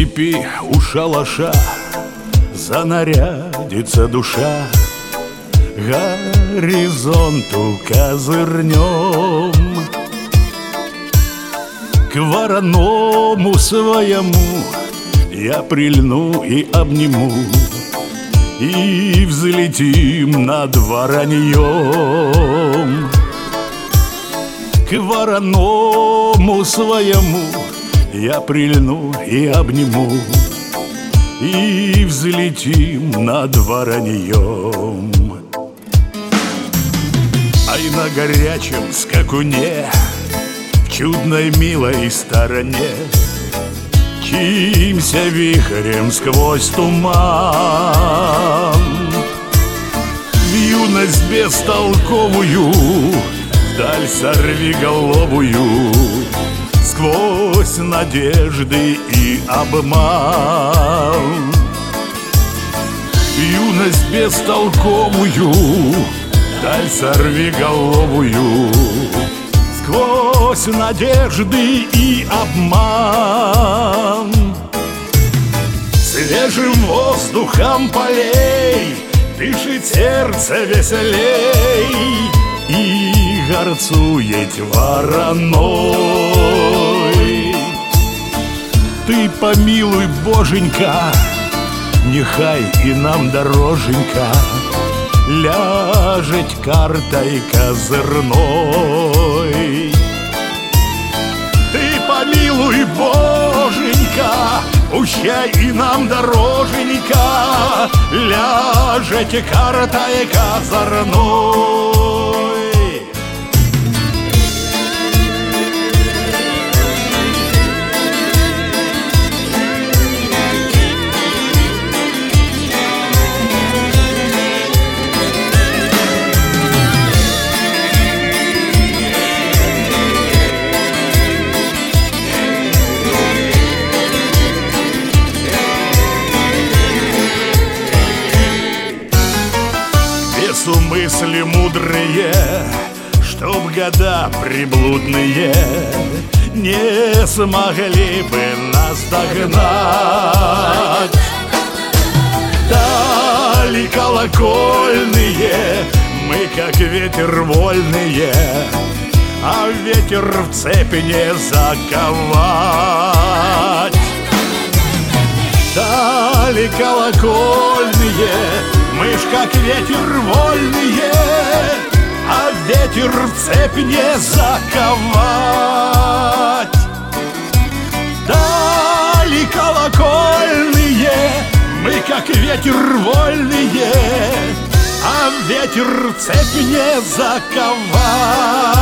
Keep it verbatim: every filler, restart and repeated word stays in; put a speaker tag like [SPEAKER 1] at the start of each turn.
[SPEAKER 1] степи у шалаша занарядится душа, горизонту козырнем. К вороному своему я прильну и обниму, и взлетим над вороньем. К вороному своему я прильну и обниму, и взлетим над вороньем. Ай, на горячем скакуне, в чудной милой стороне, мчимся вихрем сквозь туман. В юность бестолковую, вдаль сорвиголовую, сквозь надежды и обман. В юность бестолковую, вдаль сорвиголовую, сквозь надежды и обман. Свежим воздухом полей дышит сердце веселей, и горцует вороной. Ты помилуй, Боженька, нехай и нам дороженька ляжет картой козырной. Ты помилуй, Боженька, пущай и нам дороженька ляжет картой козырной. Мысли мудрые, чтоб года приблудные не смогли бы нас догнать. Дали колокольные, мы как ветер вольные, а ветер в цепи не заковать. Дали колокольные, мы ж как ветер вольные, а ветер в цепь не заковать. Дали колокольные, мы как ветер вольные, а ветер в цепь не заковать.